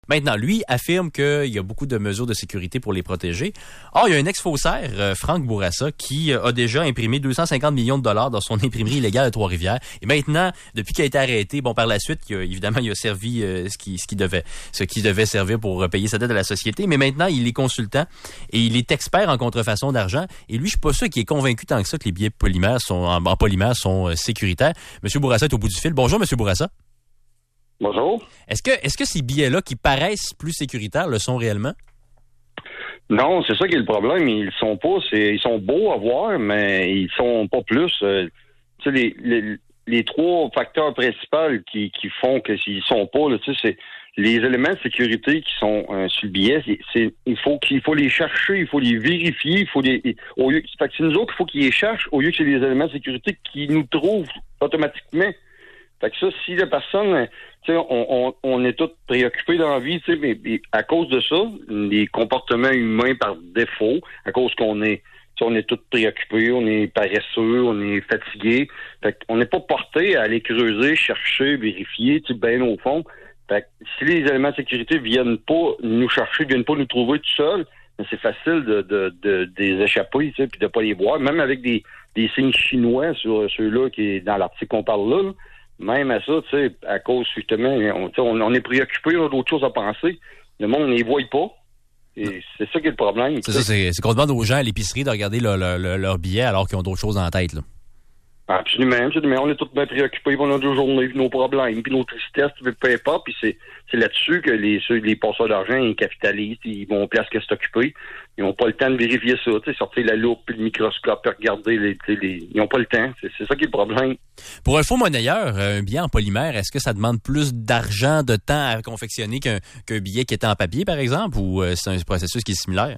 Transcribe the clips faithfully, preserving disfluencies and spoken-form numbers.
Maintenant, lui affirme qu'il y a beaucoup de mesures de sécurité pour les protéger. Or, il y a un ex-faussaire, euh, Franck Bourassa, qui euh, a déjà imprimé deux cent cinquante millions de dollars dans son imprimerie illégale à Trois-Rivières. Et maintenant, depuis qu'il a été arrêté, bon, par la suite, il a, évidemment, il a servi euh, ce qui, ce qui devait, ce qui devait servir pour payer sa dette à la société. Mais maintenant, il est consultant et il est expert en contrefaçon d'argent. Et lui, je suis pas sûr qu'il est convaincu tant que ça que les billets polymères sont, en, en polymère sont euh, sécuritaires. Monsieur Bourassa est au bout du fil. Bonjour, Monsieur Bourassa. Bonjour. Est-ce que, est-ce que ces billets-là qui paraissent plus sécuritaires le sont réellement? Non, c'est ça qui est le problème. Ils sont pas, c'est, ils sont beaux à voir, mais ils sont pas plus. Euh, tu sais, les, les, les trois facteurs principaux qui, qui font que s'ils sont pas, là, tu sais, c'est les éléments de sécurité qui sont euh, sur le billet. C'est, c'est, il faut qu'il faut les chercher, il faut les vérifier, il faut les, au lieu, fait que c'est nous autres qu'il faut qu'ils les cherchent au lieu que c'est les éléments de sécurité qui nous trouvent automatiquement. Fait que ça, si la personne, tu sais, on, on, on est tous préoccupés dans la vie, tu sais, mais, mais à cause de ça, les comportements humains par défaut, à cause qu'on est, tu sais, on est tous préoccupés, on est paresseux, on est fatigué. Fait qu'on n'est pas porté à aller creuser, chercher, vérifier, tu sais, bien au fond. Fait que si les éléments de sécurité viennent pas nous chercher, viennent pas nous trouver tout seuls, c'est facile de, de, de, de les échapper, tu sais, puis de pas les voir. Même avec des, des signes chinois sur ceux-là qui est dans l'article qu'on parle là, là. Même à ça, tu sais, à cause, justement, on, on, on est préoccupé, on a d'autres choses à penser. Le monde ne les voit pas. Et c'est ça qui est le problème. C'est ça, c'est, c'est qu'on demande aux gens à l'épicerie de regarder leur, leur, leur billet alors qu'ils ont d'autres choses en tête, là. Absolument, absolument. On est tous bien préoccupés, on a nos journées, puis nos problèmes, puis nos tristesses, puis peu importe. Puis c'est, c'est là-dessus que les, ceux, les passeurs d'argent, ils capitalisent, ils vont place qu'à s'occuper. Ils n'ont pas le temps de vérifier ça, tu sais, sortir la loupe, puis le microscope, puis regarder les, les ils n'ont pas le temps. C'est, c'est ça qui est le problème. Pour un faux monnayeur, un billet en polymère, est-ce que ça demande plus d'argent, de temps à confectionner qu'un, qu'un billet qui était en papier, par exemple, ou euh, c'est un processus qui est similaire?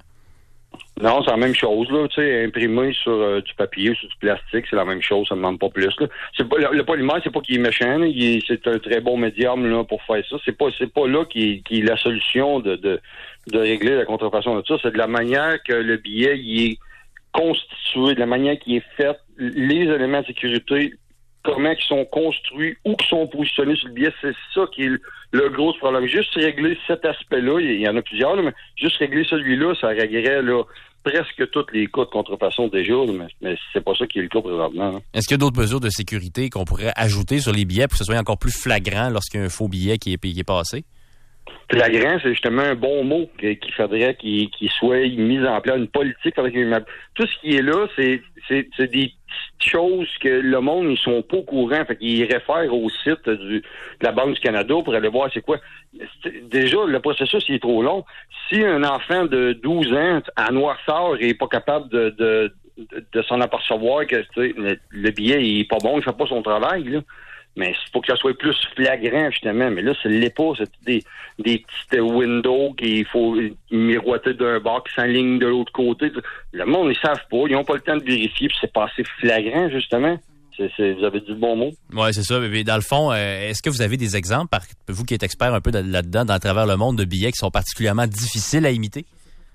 Non, c'est la même chose, là, tu sais, imprimé sur euh, du papier, sur du plastique, c'est la même chose, ça ne demande pas plus, là. C'est pas, le, le polymère, c'est pas qu'il est méchant, là, il est, c'est un très bon médium, là, pour faire ça. C'est pas, c'est pas là qui est, qui est la solution de, de, de régler la contrefaçon de ça. C'est de la manière que le billet, il est constitué, de la manière qu'il est fait, les éléments de sécurité, comment ils sont construits, où ils sont positionnés sur le billet, c'est ça qui est le, le gros problème. Juste régler cet aspect-là, il y en a plusieurs, là, mais juste régler celui-là, ça réglerait là, presque tous les cas de contrefaçon déjà, là, mais, mais c'est pas ça qui est le cas présentement. Là. Est-ce qu'il y a d'autres mesures de sécurité qu'on pourrait ajouter sur les billets pour que ce soit encore plus flagrant lorsqu'il y a un faux billet qui est, qui est passé? Flagrant, c'est justement un bon mot qu'il faudrait qu'il, qu'il soit mis en place, une politique. Qu'il... Tout ce qui est là, c'est, c'est, c'est des petites choses que le monde, ils sont pas au courant. Fait qu'ils réfèrent au site du, de la Banque du Canada pour aller voir c'est quoi. C'est, déjà, le processus, il est trop long. Si un enfant de douze ans, à Noirceur, est pas capable de, de, de, de s'en apercevoir que le, le billet il est pas bon, il fait pas son travail, là. Mais il faut que ça soit plus flagrant, justement. Mais là, c'est l'est pas. C'est des, des petites windows qu'il faut miroiter d'un bord qui s'enligne de l'autre côté. Le monde, ils savent pas. Ils n'ont pas le temps de vérifier. Puis c'est pas assez flagrant, justement. C'est, c'est, vous avez dit le bon mot. Oui, c'est ça. Mais dans le fond, euh, est-ce que vous avez des exemples, par, vous qui êtes expert un peu là-dedans, dans travers le monde, de billets qui sont particulièrement difficiles à imiter?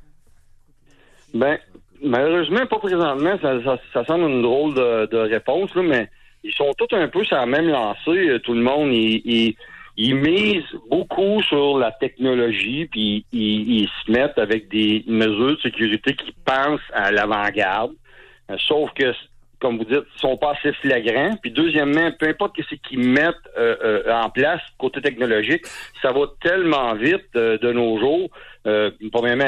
Ben, malheureusement, pas présentement. Ça, ça, ça semble une drôle de, de réponse, là, mais ils sont tous un peu sur la même lancée. Tout le monde, ils, ils, ils misent beaucoup sur la technologie, puis ils, ils se mettent avec des mesures de sécurité qui pensent à l'avant-garde. Euh, sauf que, comme vous dites, ils sont pas assez flagrants. Puis deuxièmement, peu importe ce qu'ils mettent euh, euh, en place côté technologique, ça va tellement vite euh, de nos jours. Euh, premièrement,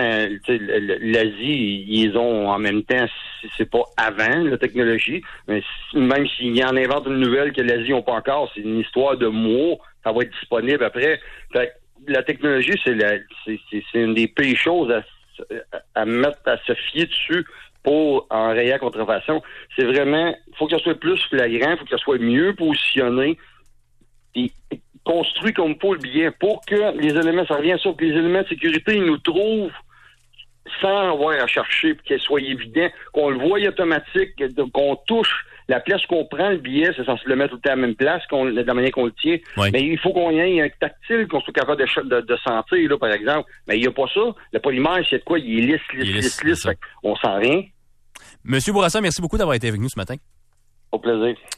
l'Asie, ils ont en même temps, c'est pas avant la technologie, mais même s'il y en invente une nouvelle que l'Asie n'a pas encore, c'est une histoire de mois, ça va être disponible après. Fait que la technologie, c'est, la, c'est, c'est, c'est une des pires choses à, à mettre, à se fier dessus pour enrayer la contrefaçon. C'est vraiment, il faut que ça soit plus flagrant, il faut que ça soit mieux positionné et construit comme pour le billet, pour que les éléments, ça revient à ça, que les éléments de sécurité, ils nous trouvent sans avoir à chercher, pour qu'il soit évident, qu'on le voit automatique, qu'on touche la place qu'on prend le billet, c'est censé le mettre tout le temps à la même place, qu'on, de la manière qu'on le tient. Oui. Mais il faut qu'on y ait un tactile, qu'on soit capable de, de, de sentir, là, par exemple. Mais il n'y a pas ça. Le polymère, c'est de quoi? Il est lisse, lisse, lisse, lisse. lisse. On sent rien. Monsieur Bourassa, merci beaucoup d'avoir été avec nous ce matin. Au plaisir.